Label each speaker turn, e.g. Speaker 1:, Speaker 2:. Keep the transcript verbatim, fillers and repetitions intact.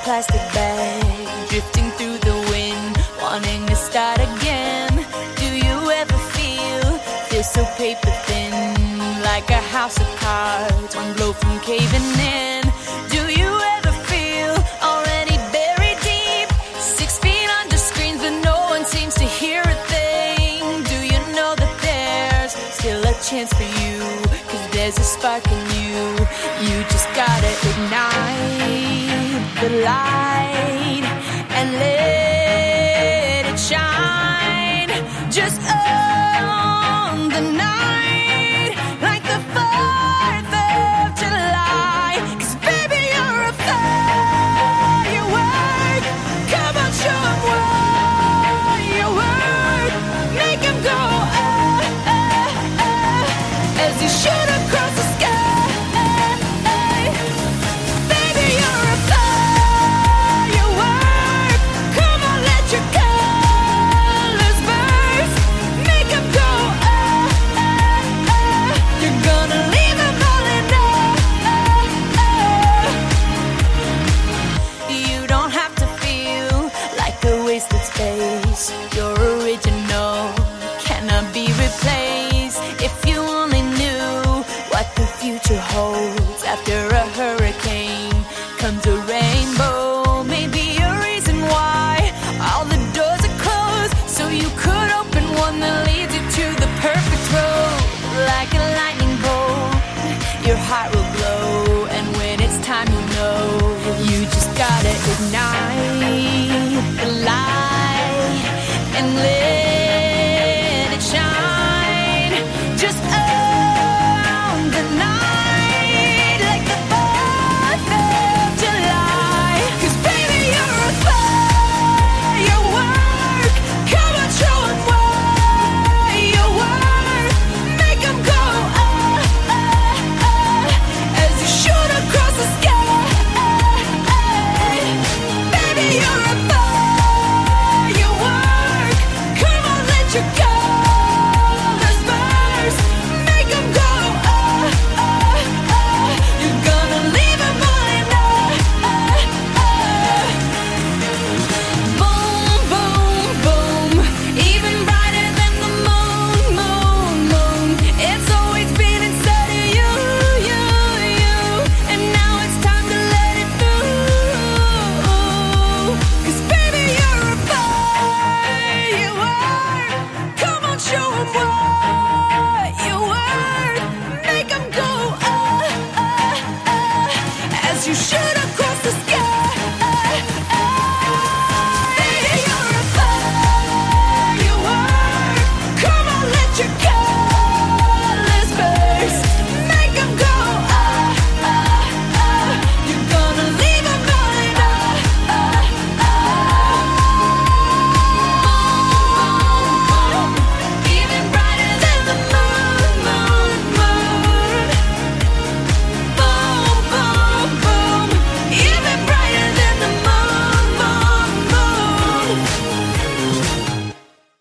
Speaker 1: plastic bag, drifting through the wind, wanting to start again. Do you ever feel, feel so paper thin, like a house of cards, one blow from caving in? Do you ever feel already buried deep, six feet under screens but no one seems to hear a thing? Do you know that there's still a chance for you, cause there's a spark in you. You just gotta ignite the light and let it shine. Just own the night like the fourth of July. Cause baby, you're a firework. Come on, show 'em what you're worth. Make 'em go ah, ah, ah, as you shoot across the sky. Baby, you're a firework. Come on, let your colors burst. Make 'em go ah, ah, ah. You're gonna leave 'em all in awe. You don't have to feel like a wasted space. You're original, cannot be replaced. If you only knew what the future holds after